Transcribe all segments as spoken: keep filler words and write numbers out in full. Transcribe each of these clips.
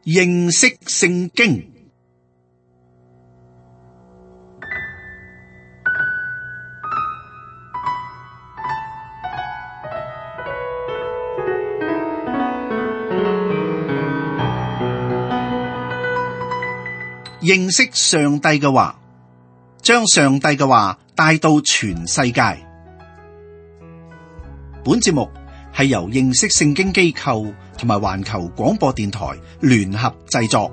認識聖經。認識上帝嘅話，將上帝嘅話帶到全世界。本節目係由認識聖經機構同埋環球廣播電台聯合製作。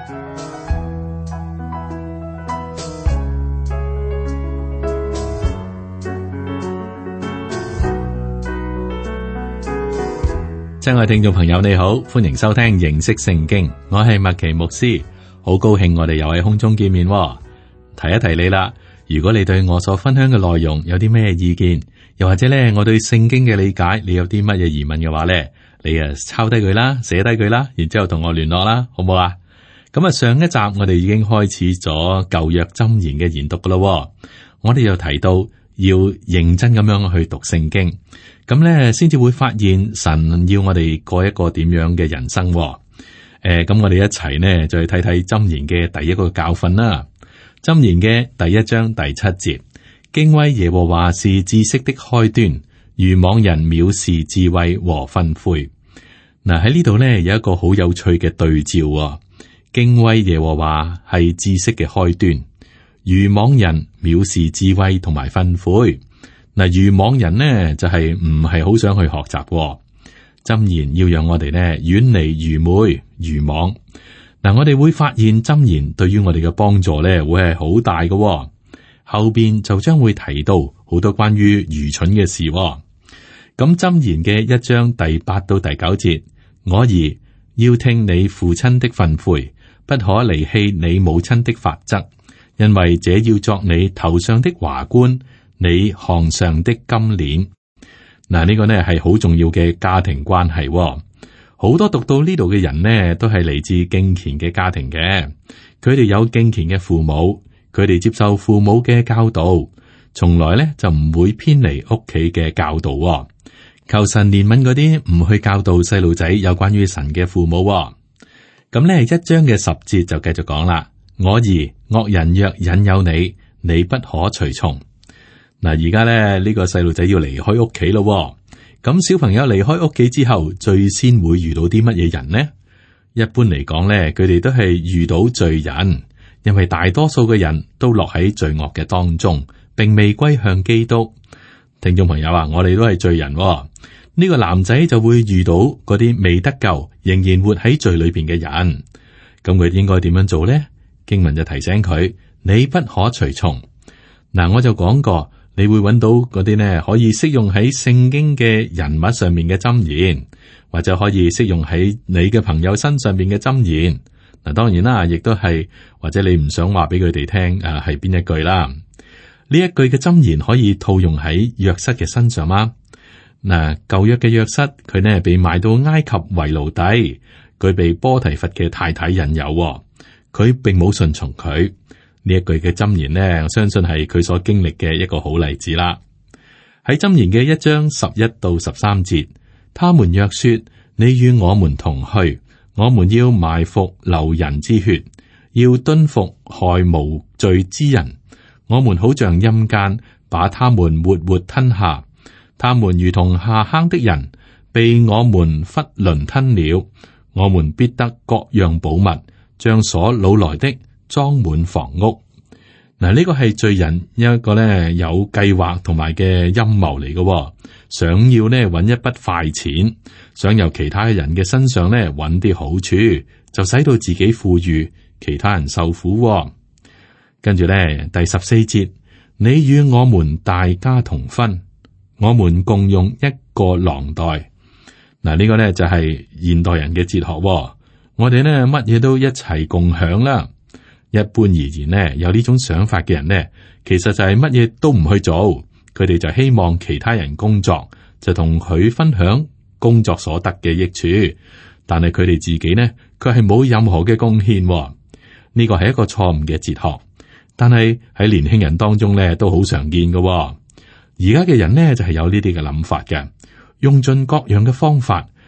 親愛聽眾朋友，你好，歡迎收聽認識聖經，我係麥奇牧師。好高興我哋又喺空中見面，提一提你啦。如果你對我所分享嘅內容有啲咩意見，又或者咧我對聖經嘅理解，你有啲乜嘢疑問嘅話咧，你啊抄低佢啦，寫低佢啦，然之後同我聯絡啦，好唔好啊？咁啊，上一集我哋已經開始咗舊約箴言嘅研讀噶咯。我哋又提到要認真咁樣去讀聖經，咁咧先至會發現神要我哋過一個點樣嘅人生。誒，咁、呃、我哋一齊呢，再睇睇箴言嘅第一個教訓啦。箴言嘅第一章第七節，敬畏耶和華是知識的開端，愚妄人藐視智慧和訓誨。嗱，喺呢度呢，有一個好有趣嘅對照、哦，敬畏耶和華係知識嘅開端，愚妄人藐視智慧同埋訓誨。嗱，愚妄人呢就係唔係好想去學習、哦。箴言要讓我哋咧遠離愚昧、愚妄。嗱，我哋會發現箴言對於我哋嘅幫助咧會係好大嘅、哦。後邊就將會提到好多關於愚蠢嘅事、哦。咁箴言嘅一章第八到第九節，我兒要聽你父親的訓誨，不可離棄你母親的法則，因為這要作你頭上的華冠，你項上的金鏈。嗱，呢個呢係好重要嘅家庭關係、哦，好多讀到呢度嘅人呢都係嚟自敬虔嘅家庭嘅，佢哋有敬虔嘅父母，佢哋接受父母嘅教導，從來呢就唔會偏離屋企嘅教導、哦。求神憐憫嗰啲唔去教導細路仔有關於神嘅父母、哦。咁呢一章嘅十節就繼續講啦，我兒惡人若引誘你，你不可隨從。嗱，而家咧呢個細路仔要離開屋企咯，咁小朋友離開屋企之後，最先會遇到啲乜嘢人呢？一般嚟講咧，佢哋都係遇到罪人，因為大多數嘅人都落喺罪惡嘅當中，並未歸向基督。聽眾朋友啊，我哋都係罪人，呢個男仔就會遇到嗰啲未得救，仍然活喺罪裏邊嘅人，咁佢應該點樣做呢？經文就提醒佢，你不可隨從。嗱，我就講過。你會揾到嗰啲呢可以適用喺聖經嘅人物上面嘅箴言，或者可以適用喺你嘅朋友身上面嘅箴言。嗱，當然啦，亦都係或者你唔想話俾佢哋聽誒係邊一句啦。呢一句嘅箴言可以套用喺約瑟嘅身上嗎？嗱，舊約嘅約瑟佢呢被賣到埃及為奴隸，佢被波提乏嘅太太引誘，佢並冇順從佢。呢一句嘅箴言呢，我相信係佢所經歷嘅一個好例子啦。喺箴言嘅一章十一到十三節，他們若說你與我們同去，我們要埋伏流人之血，要蹲伏害無罪之人，我們好像陰間，把他們活活吞下。他們如同下坑的人，被我們囫圇吞了。我們必得各樣寶物，將所擄來的裝滿房屋。嗱，呢個係罪人一個咧有計劃同埋嘅陰謀嚟嘅，想要咧揾一筆快錢，想由其他人嘅身上咧揾啲好處，就使到自己富裕，其他人受苦。跟住咧第十四節，你與我們大家同分，我們共用一個囊袋。嗱，呢個咧就係現代人嘅哲學，我哋咧乜嘢都一齊共享啦。一般而言呢，有呢種想法嘅人呢，其實就係乜嘢都唔去做，佢哋就希望其他人工作，就同佢分享工作所得嘅益處，但係佢哋自己呢，佢係冇任何嘅貢獻。呢個係一個錯誤嘅哲學，但係喺年輕人當中呢，都好常見嘅。而家嘅人呢，就係有呢啲嘅諗法嘅，用盡各樣嘅方法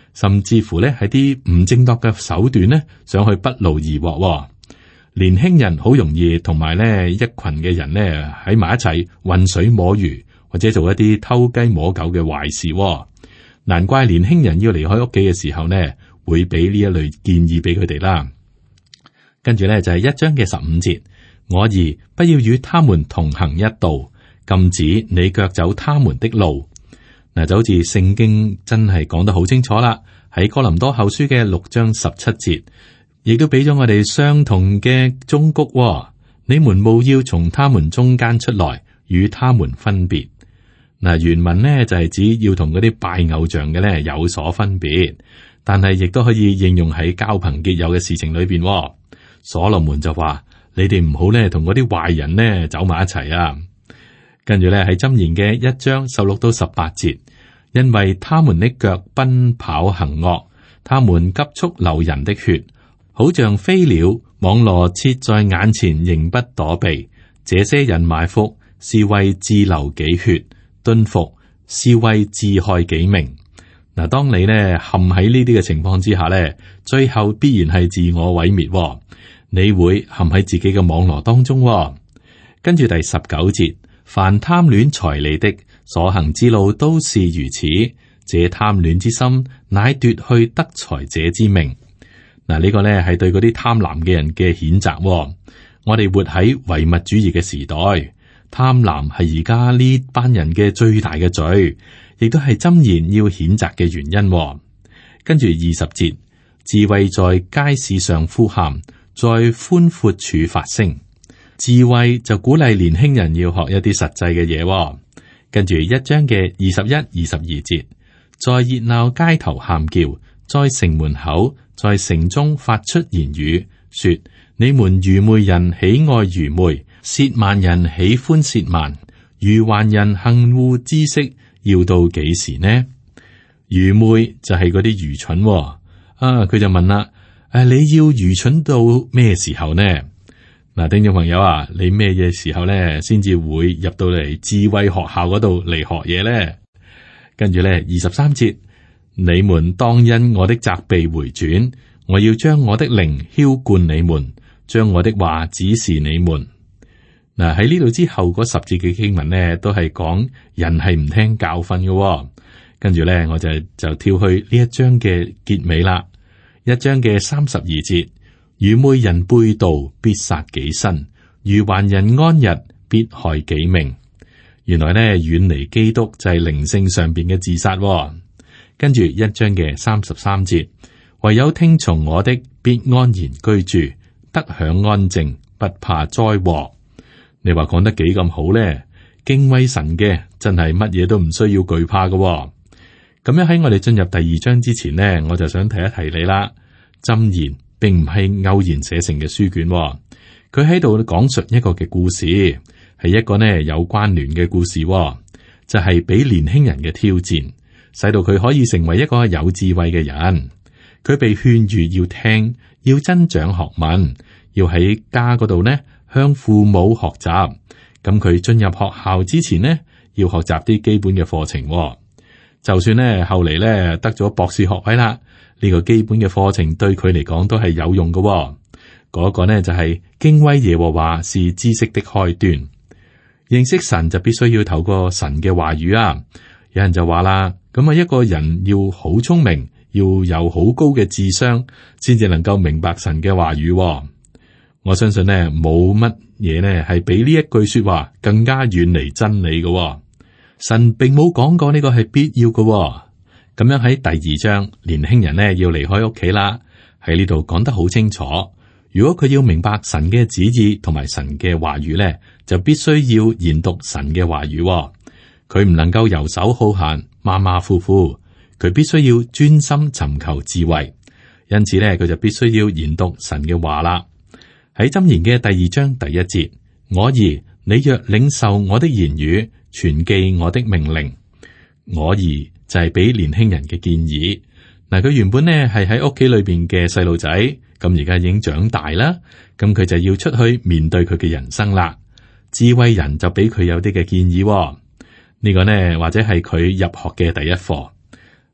甚至乎咧係啲唔正當嘅手段咧，想去不勞而獲。年輕人好容易同埋咧一群嘅人咧喺埋一齊渾水摸魚，或者做一啲偷雞摸狗嘅壞事。難怪年輕人要離開屋企嘅時候呢，會俾呢一類建議俾佢哋啦。跟住咧就係一章嘅十五節，我兒不要與他們同行一道，禁止你腳走他們的路。嗱，就好似聖經真係講得好清楚啦，喺哥林多後書嘅六章十七節。亦都俾咗我哋相同嘅忠告，你們務要從他們中間出來，與他們分別。嗱，原文呢就係、是、指要同嗰啲拜偶像嘅咧有所分別，但係亦都可以應用喺交朋結友嘅事情裏邊。所羅門就話：你哋唔好咧同嗰啲壞人呢走埋一齊啊！跟住咧喺箴言嘅一章十六到十八節，因為他們的腳奔跑行惡，他們急速流人的血。好像飛鳥，網羅設在眼前，仍不躲避。這些人埋伏是為自流己血，蹲伏是為自害己命。嗱，當你咧陷喺呢啲嘅情況之下咧，最後必然係自我毀滅。你會陷喺自己嘅網羅當中。跟住第十九節，凡貪戀財利的，所行之路都是如此。這貪戀之心，乃奪去得財者之命。嗱，呢個咧係對嗰啲貪婪嘅人嘅譴責。我哋活喺唯物主義嘅時代，貪婪係而家呢班人嘅最大嘅罪，亦都係箴言要譴責嘅原因。跟住二十節，智慧在街市上呼喊，在寬闊處發聲。智慧就鼓勵年輕人要學一啲實際嘅嘢。跟住一章嘅二十一、二十二節，在熱鬧街頭喊叫，在城門口。在城中發出言語，說：你們愚昧人喜愛愚昧，褻慢人喜歡褻慢，愚頑人恨惡知識，要到幾時呢？愚昧就係嗰啲愚蠢、哦。啊，佢就問啦：誒、啊，你要愚蠢到咩時候呢？嗱、啊，聽眾朋友啊，你咩嘢時候咧，先至會入到嚟智慧學校嗰度嚟學嘢咧？跟住咧，二十三節。你們當因我的責備回轉，我要將我的靈澆灌你們，將我的話指示你們。嗱，喺呢度之後嗰十節嘅經文呢，都係講人係唔聽教訓嘅、哦。跟住咧，我就就跳去呢一章嘅結尾啦。一章嘅三十二節，愚昧人背道必殺己身，愚頑人安逸必害己命。原來咧，遠離基督就係靈性上邊嘅自殺、哦。跟住一章嘅三十三節，唯有聽從我的，必安然居住，得享安靜，不怕災禍。你話講得幾咁好咧？敬畏神嘅真係乜嘢都唔需要懼怕嘅、哦。咁樣喺我哋進入第二章之前呢，我就想提一提你啦。箴言並唔係偶然寫成嘅書卷、哦，佢喺度講述一個嘅故事，係一個呢有關聯嘅故事、哦，就係、是、俾年輕人嘅挑戰。使到佢可以成為一個有智慧嘅人，佢被勸喻要聽，要增長學問，要喺家嗰度呢向父母學習。咁佢進入學校之前呢，要學習啲基本嘅課程。就算呢後嚟呢得咗博士學位啦，呢個基本嘅課程對佢嚟講都係有用嘅。嗰個呢就係敬畏耶和華是知識的開端。認識神就必須要透過神嘅話語啊。有人就話啦，咁啊，一個人要好聰明，要有好高嘅智商，先至能夠明白神嘅話語、哦。我相信呢，冇乜嘢呢係比呢一句說話更加遠離真理嘅、哦。神並冇講過呢個係必要嘅、哦。咁樣喺第二章，年輕人呢要離開屋企啦，喺呢度講得好清楚。如果佢要明白神嘅旨意同埋神嘅話語呢，就必須要研讀神嘅話語、哦。佢唔能夠游手好閒、馬馬虎虎，佢必須要專心尋求智慧。因此咧，佢就必須要研讀神嘅話啦。喺箴言嘅第二章第一節，我兒，你若領受我的言語，存記我的命令。我兒就係俾年輕人嘅建議。嗱，佢原本呢係喺屋企裏邊嘅細路仔，咁而家已經長大啦，咁佢就要出去面對佢嘅人生啦。智慧人就俾佢有啲嘅建議、哦。呢個呢，或者係佢入學嘅第一課。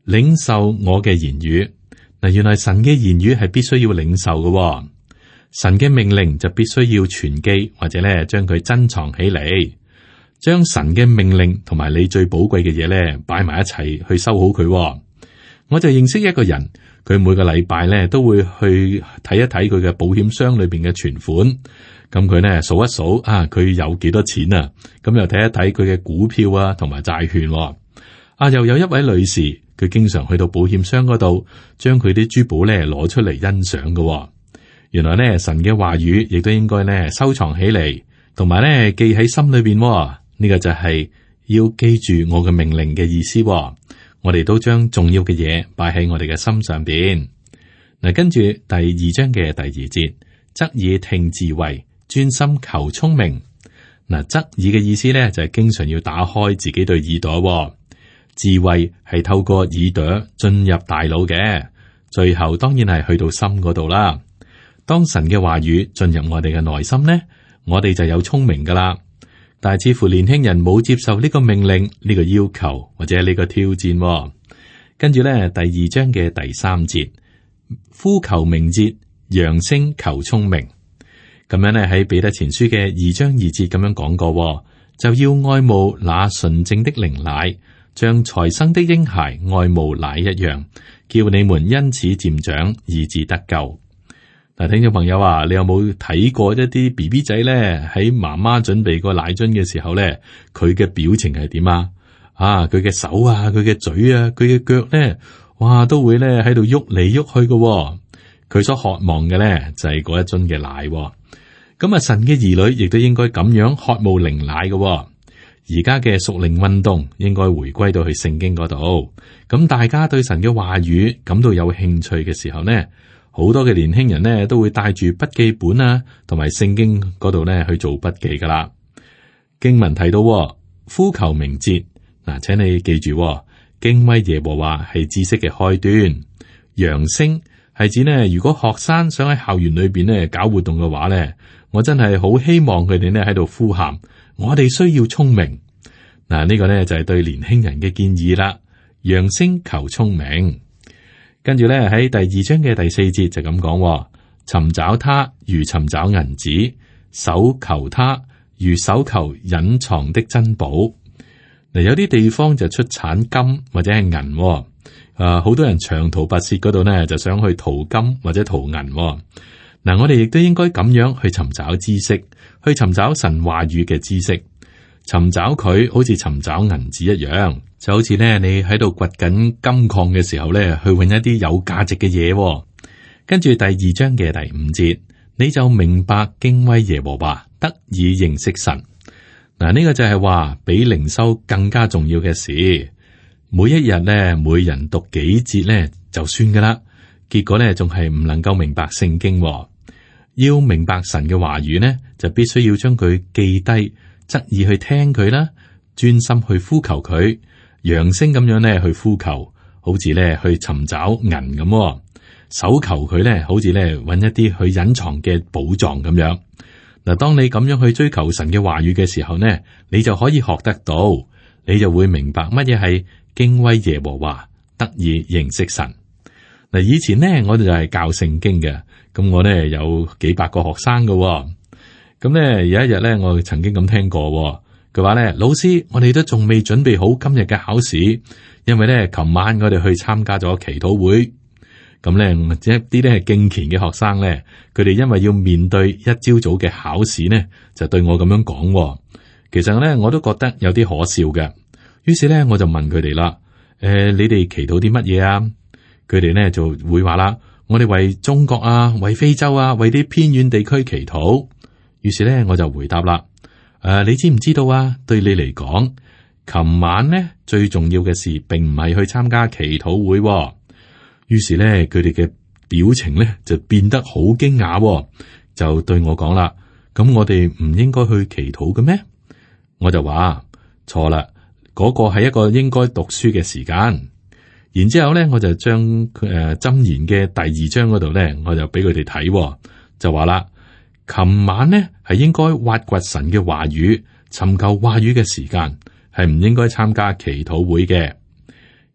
領受我嘅言語。嗱，原來神嘅言語係必須要領受嘅、哦，神嘅命令就必須要存記或者咧將佢珍藏起嚟，將神嘅命令同埋你最寶貴嘅嘢咧擺埋一齊去收好佢、哦。我就認識一個人，佢每個禮拜咧都會去睇一睇佢嘅保險箱裏邊嘅存款，咁佢咧數一數啊，佢有幾多錢啊？咁又睇一睇佢嘅股票啊同埋債券、哦。啊，又有一位女士，佢經常去到保險箱嗰度，將佢啲珠寶咧攞出嚟欣賞嘅、哦。原來咧神嘅話語亦都應該咧收藏起嚟，同埋咧記喺心裏邊、哦。呢、這個就係要記住我嘅命令嘅意思、哦。我哋都將重要嘅嘢擺喺我哋嘅心上邊。嗱，跟住第二章嘅第二節，側耳聽智慧，專心求聰明。嗱，側耳嘅意思咧就係經常要打開自己對耳朵、哦。智慧係透過耳朵進入大腦嘅，最後當然係去到心嗰度啦。當神嘅話語進入我哋嘅內心呢，我哋就有聰明噶啦。但係似乎年輕人冇接受呢個命令、呢、呢個要求或者呢個挑戰、哦。跟住咧第二章嘅第三節，呼求明哲，揚聲求聰明。咁樣咧喺彼得前書嘅二章二節咁樣講過、哦，就要愛慕那純正的靈奶。像才生的嬰孩愛慕奶一樣，叫你們因此漸長，以致得救。嗱，聽眾朋友啊，你有冇睇過一啲 B B 仔咧喺媽媽準備個奶樽嘅時候咧，佢嘅表情係點啊？啊，佢嘅手啊，佢嘅嘴啊，佢嘅腳咧，哇，都會咧喺度喐嚟喐去嘅。佢所渴望嘅咧就係嗰一樽嘅奶。咁啊，神嘅兒女亦都應該咁樣渴慕靈奶嘅。而家嘅屬靈運動應該回歸到去聖經嗰度，咁大家對神嘅話語感到有興趣嘅時候呢，好多嘅年輕人呢都會帶住筆記本啊，同埋聖經嗰度呢去做筆記噶啦。經文提到呼求明哲，嗱，請你記住，敬畏耶和華係知識嘅開端。揚聲係指呢，如果學生想喺校園裏邊呢搞活動嘅話呢，我真係好希望佢哋呢喺度呼喊。我哋需要聰明，嗱，呢個呢就係對年輕人嘅建議啦。揚聲求聰明，跟住咧喺第二章嘅第四節就咁講：尋找他如尋找銀子，搜求他如搜求隱藏的珍寶。嗱，有啲地方就出產金或者係銀，誒、呃，好多人長途跋涉嗰度呢就想去淘金或者淘銀。嗱，我哋亦都應該咁樣去尋找知識，去尋找神話語嘅知識，尋找佢好似尋找銀子一樣，就好似咧你喺度掘緊金礦嘅時候咧，去搵一啲有價值嘅嘢。跟住第二章嘅第五節，你就明白敬畏耶和華，得以認識神。嗱，呢個就係話比靈修更加重要嘅事。每一日咧，每人讀幾節咧就算噶啦，結果咧仲係唔能夠明白聖經。要明白神嘅話語呢，就必須要將佢記低，側耳去聽佢啦，專心去呼求佢，揚聲咁樣咧去呼求，好似咧去尋找銀咁，搜求佢咧，好似咧揾一啲去隱藏嘅寶藏咁樣。嗱，當你咁樣去追求神嘅話語嘅時候呢，你就可以學得到，你就會明白乜嘢係敬畏耶和華，得以認識神。嗱，以前呢，我哋就係教聖經嘅。咁我咧有幾百個學生嘅、哦，咁咧有一日咧，我曾經咁聽過、哦，佢話咧，老師，我哋都仲未準備好今日嘅考試，因為咧，琴晚我哋去參加咗祈禱會，咁咧一啲咧係敬虔嘅學生咧，佢哋因為要面對一朝早嘅考試呢，就對我咁樣講、哦。其實咧，我都覺得有啲可笑嘅，於是咧我就問佢哋啦，誒、呃，你哋祈禱啲乜嘢啊？佢哋咧就會話啦。我哋為中國啊，為非洲啊，為啲偏遠地區祈禱。於是咧，我就回答啦。誒、呃，你知唔知道啊？對你嚟講，琴晚呢最重要嘅事，並唔係去參加祈禱會、哦。於是咧，佢哋嘅表情咧就變得好驚訝、哦，就對我講啦。咁我哋唔應該去祈禱嘅咩？我就話錯啦，嗰、那個係一個應該讀書嘅時間。然之後咧，我就將誒箴言嘅第二章嗰度咧，我就俾佢哋睇，就話啦，琴晚咧係應該挖掘神嘅話語，尋求話語嘅時間，係唔應該參加祈禱會嘅。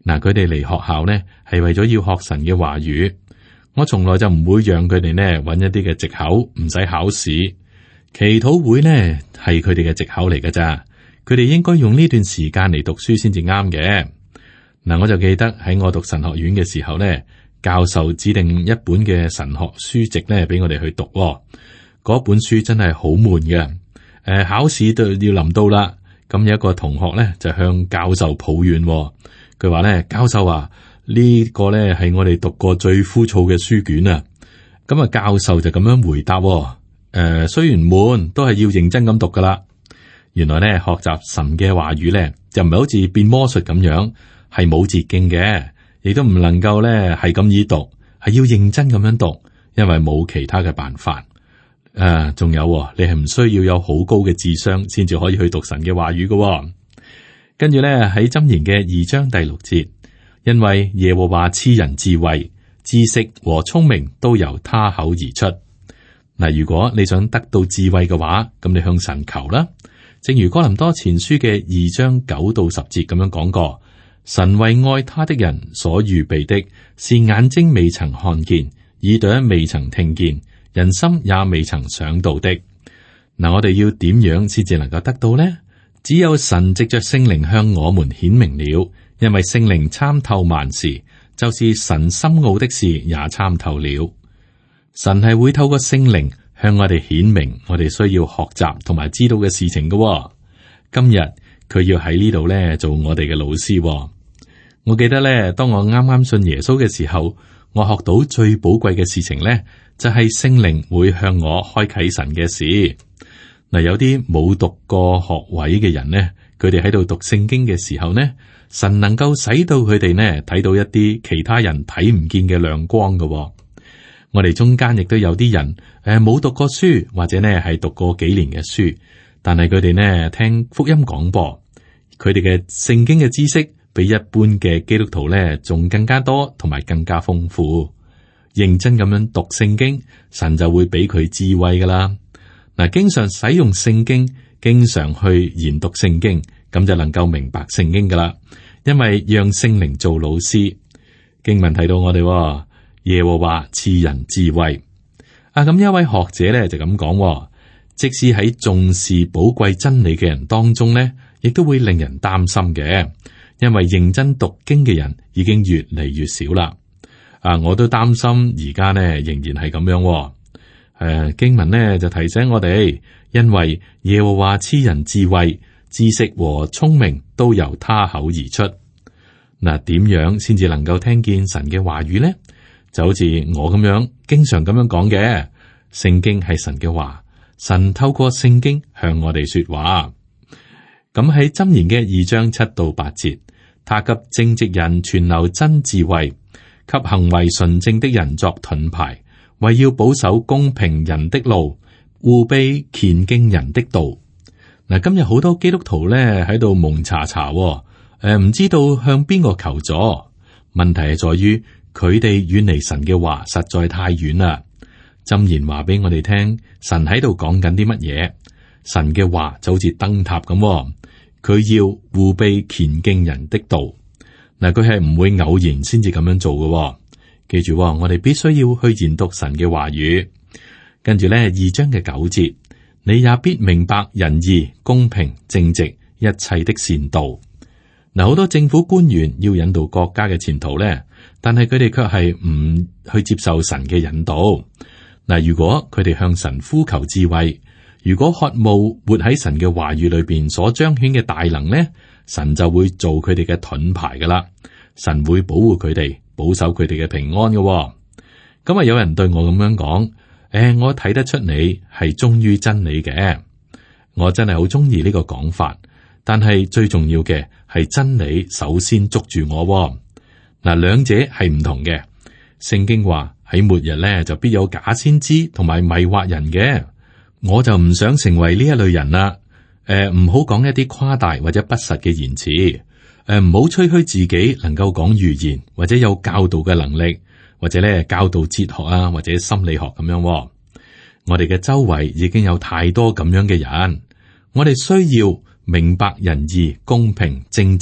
嗱，佢哋嚟學校呢係為咗要學神嘅話語。我從來就唔會讓佢哋呢揾一啲嘅藉口，唔使考試。祈禱會呢係佢哋嘅藉口嚟㗎咋，佢哋應該用呢段時間嚟讀書先至啱嘅。嗱，我就記得喺我讀神學院嘅時候呢，教授指定一本嘅神學書籍呢俾我哋去讀。嗰本書真係好悶嘅。誒，考試都要臨到啦，咁有一個同學呢就向教授抱怨，佢話呢，教授啊，呢個呢係我哋讀過最枯燥嘅書卷啊。咁啊，教授就咁樣回答。誒、呃，雖然悶，都係要認真咁讀噶啦。原來咧，學習神嘅話語咧，就唔係好似變魔術咁樣，係冇捷徑嘅，亦都唔能夠咧係咁易讀，係要認真咁樣讀，因為冇其他嘅辦法。誒、呃，仲有，你係唔需要有好高嘅智商，先至可以去讀神嘅話語噶。跟住咧喺箴言嘅二章第六節，因為耶和華賜人智慧、知識和聰明，都由他口而出。嗱，如果你想得到智慧嘅話，咁你向神求啦。正如哥林多前書嘅二章九到十節咁樣講過，神為愛他的人所預備的，是眼睛未曾看見，耳朵未曾聽見，人心也未曾想到的。嗱，我哋要點樣先至能夠得到呢？只有神藉着聖靈向我們顯明了，因為聖靈參透萬事，就是神深奧的事也參透了。神係會透過聖靈向我哋顯明我哋需要學習同埋知道嘅事情嘅、哦。今日佢要喺呢度咧做我哋嘅老師、哦。我記得咧，當我啱啱信耶穌嘅時候，我學到最寶貴嘅事情咧，就係聖靈會向我開啟神嘅事。嗱，有啲冇讀過學位嘅人呢，佢哋喺度讀聖經嘅時候呢，神能夠使到佢哋呢睇到一啲其他人睇唔見嘅亮光嘅、哦。我哋中間亦都有啲人，誒冇讀過書，或者呢係讀過幾年嘅書，但係佢哋呢聽福音廣播，佢哋嘅聖經嘅知識比一般嘅基督徒呢仲更加多，同埋更加豐富。認真咁樣讀聖經，神就會俾佢智慧噶啦。嗱，經常使用聖經，經常去研讀聖經，咁就能夠明白聖經噶啦。因為讓聖靈做老師，經文提到我哋。耶和華賜人智慧啊！咁一位學者咧就咁講，即使喺重視寶貴真理嘅人當中咧，亦都會令人擔心嘅，因為認真讀經嘅人已經越嚟越少啦。啊，我都擔心而家呢仍然係咁樣。誒、啊，經文呢就提醒我哋，因為耶和華賜人智慧、知識和聰明，都由他口而出。嗱、啊，點樣先至能夠聽見神嘅話語呢？就好似我咁樣，經常咁樣講嘅，聖經係神嘅話，神透過聖經向我哋說話。咁喺箴言嘅二章七到八節，他給正直人存留真智慧，給行為純正的人作盾牌，為要保守公平人的路，護庇虔敬人的道。嗱，今日好多基督徒咧喺度蒙查查，誒、呃，唔知道向邊個求助。問題係在於，佢哋遠離神嘅話實在太遠啦。箴言話俾我哋聽，神喺度講緊啲乜嘢？神嘅話就好似燈塔咁，佢要護庇虔敬人的道。嗱，佢係唔會偶然先至咁樣做嘅。記住，我哋必須要去研讀神嘅話語。跟住咧，二章嘅九節，你也必明白仁義、公平、正直一切的善道。嗱，好多政府官員要引導國家嘅前途咧。但係佢哋卻係唔去接受神嘅引導。嗱，如果佢哋向神呼求智慧，如果渴慕活喺神嘅話語裏邊所彰顯嘅大能呢，神就會做佢哋嘅盾牌噶啦。神會保護佢哋，保守佢哋嘅平安嘅。咁啊，有人對我咁樣講：誒、欸，我睇得出你係忠於真理嘅。我真係好中意呢個講法，但係最重要嘅係真理首先捉住我。嗱，兩者係唔同嘅。聖經話喺末日咧就必有假先知同埋迷惑人嘅，我就唔想成為呢一類人啦。誒、呃，唔好講一啲誇大或者不實嘅言辭。誒、呃，唔好吹噓自己能夠講預言或者有教導嘅能力，或者咧教導哲學啊或者心理學咁樣。我哋嘅周圍已經有太多咁樣嘅人，我哋需要明白仁義、公平、正直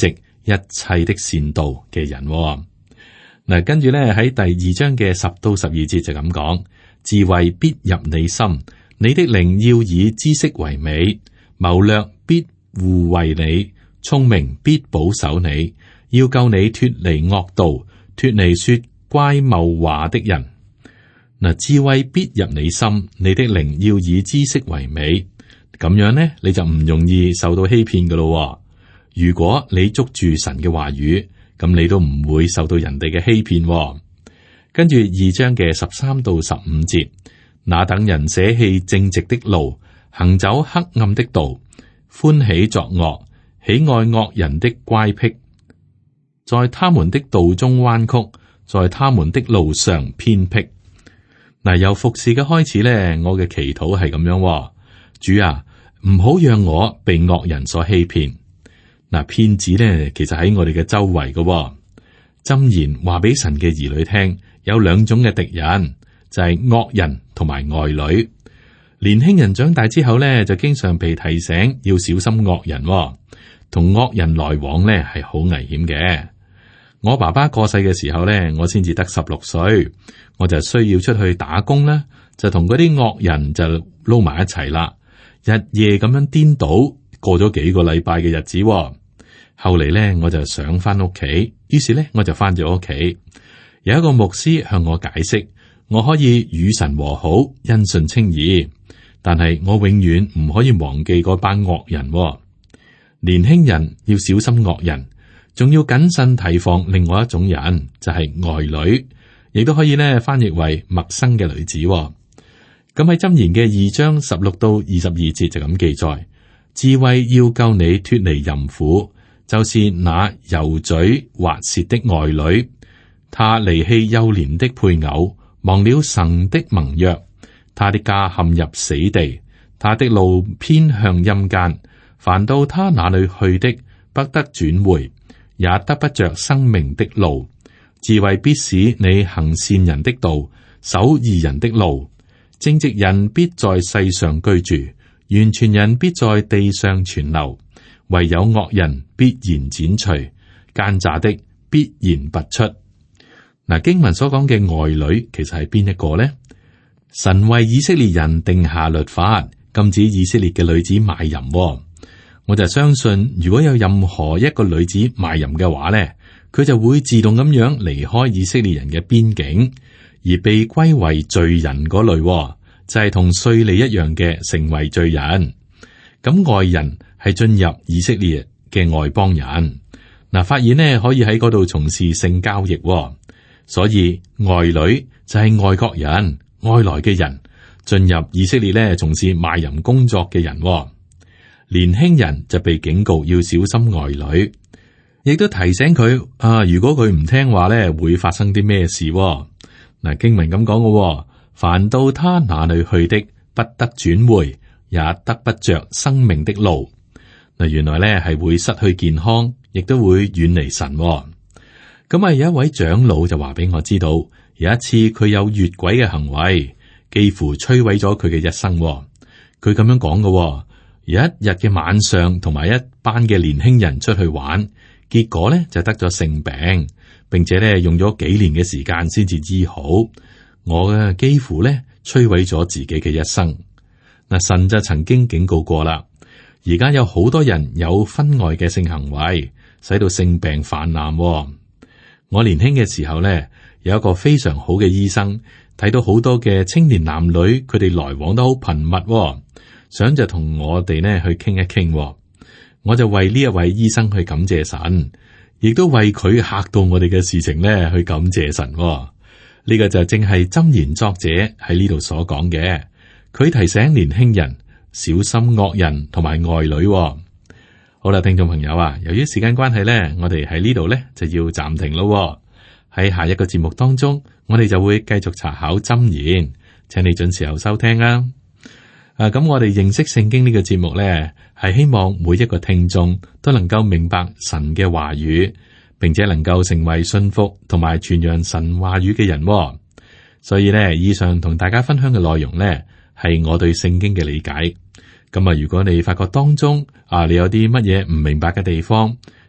一切的善道嘅人、哦。嗱，跟住咧喺第二章嘅十到十二節就咁講：智慧必入你心，你的靈要以知識為美，謀略必護衛你，聰明必保守你，要救你脫離惡道，脫離說乖謬話的人。嗱，智慧必入你心，你的靈要以知識為美，咁樣呢，你就唔容易受到欺騙噶咯。如果你捉住神嘅話語，咁你都唔會受到人哋嘅欺騙、哦。跟住二章嘅十三到十五節，那等人捨棄正直的路，行走黑暗的道，歡喜作惡，喜愛惡人的乖僻，在他們的道中彎曲，在他們的路上偏僻。嗱，由服侍嘅開始咧，我嘅祈禱係咁樣、哦：主啊，唔好讓我被惡人所欺騙。嗱，騙子咧，其實喺我哋嘅周圍嘅、哦。箴言話俾神嘅兒女聽，有兩種嘅敵人，就係、是、惡人同埋外女。年輕人長大之後咧，就經常被提醒要小心惡人、哦，同惡人來往咧係好危險嘅。我爸爸過世嘅時候咧，我先至得十六歲，我就需要出去打工啦，就同嗰啲惡人就撈埋一齊啦，日夜咁樣顛倒。過咗幾個禮拜嘅日子、哦，後嚟咧我就想翻屋企，於是咧我就翻咗屋企。有一個牧師向我解釋，我可以與神和好，因信稱義，但係我永遠唔可以忘記嗰班惡人、哦。年輕人要小心惡人，仲要謹慎提防另外一種人，就係、是、外女，亦都可以咧翻譯為陌生嘅女子、哦。咁喺箴言嘅二章十六到二十二節就咁記載。智慧要救你脫離淫婦，就是那油嘴滑舌的外女。他離棄幼年的配偶，忘了神的盟約。他的家陷入死地，他的路偏向陰間。凡到他那裏去的，不得轉回，也得不着生命的路。智慧必使你行善人的道，守義人的路。正直人必在世上居住，完全人必在地上存留，唯有惡人必然剪除，奸詐的必然拔出。嗱，經文所講嘅外女其實係邊一個呢？神為以色列人定下律法，禁止以色列嘅女子賣淫。我就相信，如果有任何一個女子賣淫嘅話呢，佢就會自動咁樣離開以色列人嘅邊境，而被歸為罪人嗰類。就係同稅吏一樣嘅，成為罪人。咁外人係進入以色列嘅外邦人，嗱，發現呢可以喺嗰度從事性交易，所以外女就係外國人、外來嘅人進入以色列呢從事賣淫工作嘅人。年輕人就被警告要小心外女，亦都提醒佢啊，如果佢唔聽話呢，會發生啲咩事。嗱，經文咁講嘅。凡到他那裏去的，不得轉回，也得不着生命的路。嗱，原來咧係會失去健康，亦都會遠離神。咁啊，有一位長老就話俾我知道，有一次佢有越軌嘅行為，幾乎摧毀咗佢嘅一生。佢咁樣講嘅，有一日嘅晚上，同埋一班嘅年輕人出去玩，結果咧就得咗性病，並且咧用咗幾年嘅時間先至醫好。我嘅幾乎咧摧毀咗自己嘅一生。嗱，神就曾經警告過啦。而家有好多人有婚外嘅性行為，使到性病泛濫。我年輕嘅時候咧，有一個非常好嘅醫生，睇到好多嘅青年男女，佢哋來往都好頻密，想就同我哋呢去傾一傾。我就為呢一位醫生去感謝神，亦都為佢嚇到我哋嘅事情呢去感謝神。呢個就正係箴言作者喺呢度所講嘅，佢提醒年輕人小心惡人同埋外女。好啦，聽眾朋友啊，由於時間關係呢，我哋喺呢度呢就要暫停咯。喺下一個節目當中，我哋就會繼續查考箴言，請你準時候收聽啊。啊，咁我哋認識聖經呢個節目呢，係希望每一個聽眾都能夠明白神嘅話語，並且能夠成為信服同埋傳揚神話語嘅人。所以呢，以上同大家分享嘅內容呢，係我對聖經嘅理解。咁啊，如果你發覺當中啊，你有啲乜嘢唔明白嘅地方，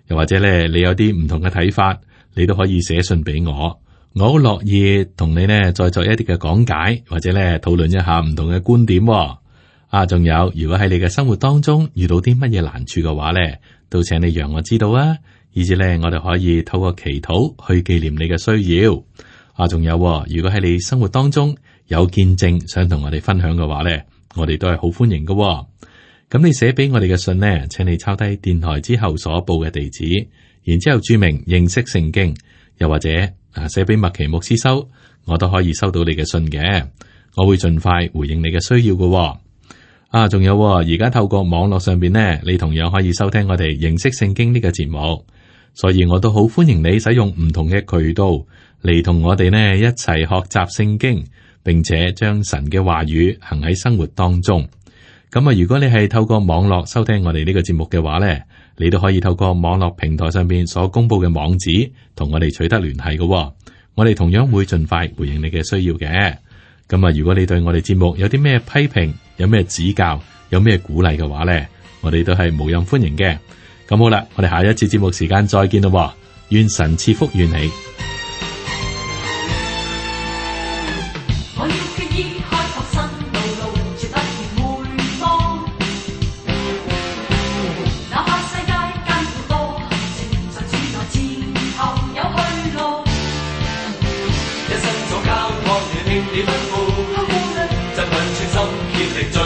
又或者咧你有啲唔同嘅睇法，你都可以寫信俾我，我好樂意同你呢再作一啲嘅講解，或者咧討論一下唔同嘅觀點。啊，仲有，如果喺你嘅生活當中遇到啲乜嘢難處嘅話咧，都請你讓我知道啊，以至咧我哋可以透過祈禱去紀念你嘅需要。啊，仲有，如果喺你生活當中有見證想同我哋分享嘅話咧，我哋都係好歡迎嘅。咁你寫俾我哋嘅信呢，請你抄低電台之後所報嘅地址，然之後注明認識聖經，又或者啊寫俾麥奇牧師收，我都可以收到你嘅信嘅。我會盡快回應你嘅需要嘅。啊，仲有，而家透過網絡上邊呢，你同樣可以收聽我哋認識聖經呢個節目，所以我都好歡迎你使用唔同嘅渠道嚟同我哋呢一齊學習聖經，並且將神嘅話語行喺生活當中。咁啊，如果你係透過網絡收聽我哋呢個節目嘅話呢，你都可以透過網絡平台上邊所公布嘅網址同我哋取得聯繫嘅。我哋同樣會盡快回應你嘅需要嘅。咁啊，如果你對我哋節目有啲咩批評，有咩指教，有咩鼓勵嘅話呢，我哋都係無任歡迎嘅。咁好啦，我哋下一次節目時間再見咯。願神賜福與你。 我要決意開拓新道路，絕不言回望。哪怕世界艱苦多，情在主內前後有去路。一生所交託，願聽你吩咐，真憑全心竭力。